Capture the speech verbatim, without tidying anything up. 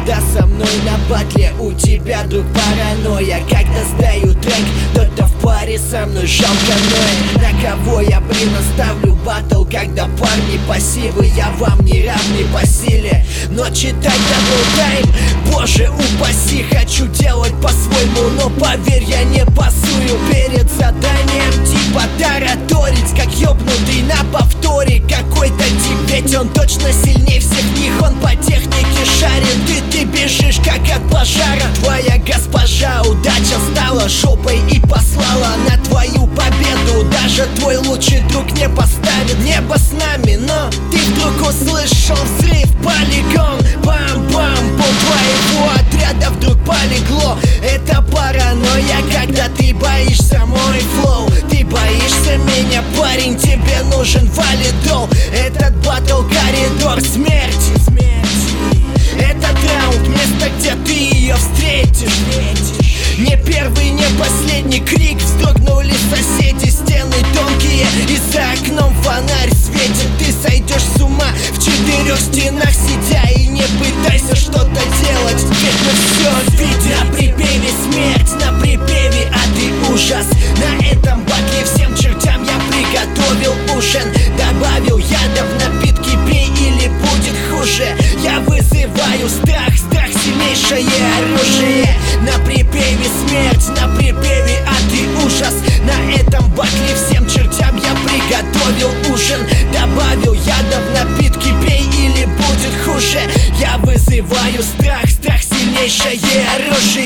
когда со мной на батле, у тебя, друг, паранойя. Когда сдаю трек, кто-то в паре со мной жалко ноет. На кого я, блин, оставлю батл, когда парни пассивы, я вам не равный по силе. Но читать даблтайм, боже упаси, хочу делать по-своему, но поверь, я не пасую перед заданием. Типа тараторить, как ёбнутый на повторе какой-то тип, ведь он точно сильнее всех них, он по технике шарит. Ты, ты бежишь как от пожара, твоя госпожа удача стала жопой и послала на твою победу. Даже твой лучший друг не поставит небо с нами, но ты вдруг услышал взрыв, полигон, бам-бам, пол твоего отряда вдруг полегло. Это паранойя, когда ты боишься мой флоу. Ты боишься меня, парень, тебе нужен валидол. Этот батл коридор смерти. Этот раунд место, где ты ее встретишь. Не первый, не последний крик, вздрогнули соседи, стены тонкие, и за окном фонарь светит. Ты сойдешь с ума в четырех стенах сидя, и не пытайся что-то делать, ведь мы все видим. На припеве смерть, на припеве, а ты ужас. На этом батле всем чертям я приготовил ужин. Добавил ядов в напитки, пей или будет хуже. Я вызываю страх, страх сильнейшее оружие. На припеве смерть, на припеве, а ты ужас. На этом батле всем чертям я приготовил ужин. Добавил ядов в напитки, пей или будет хуже. Я вызываю страх, страх сильнейшее оружие.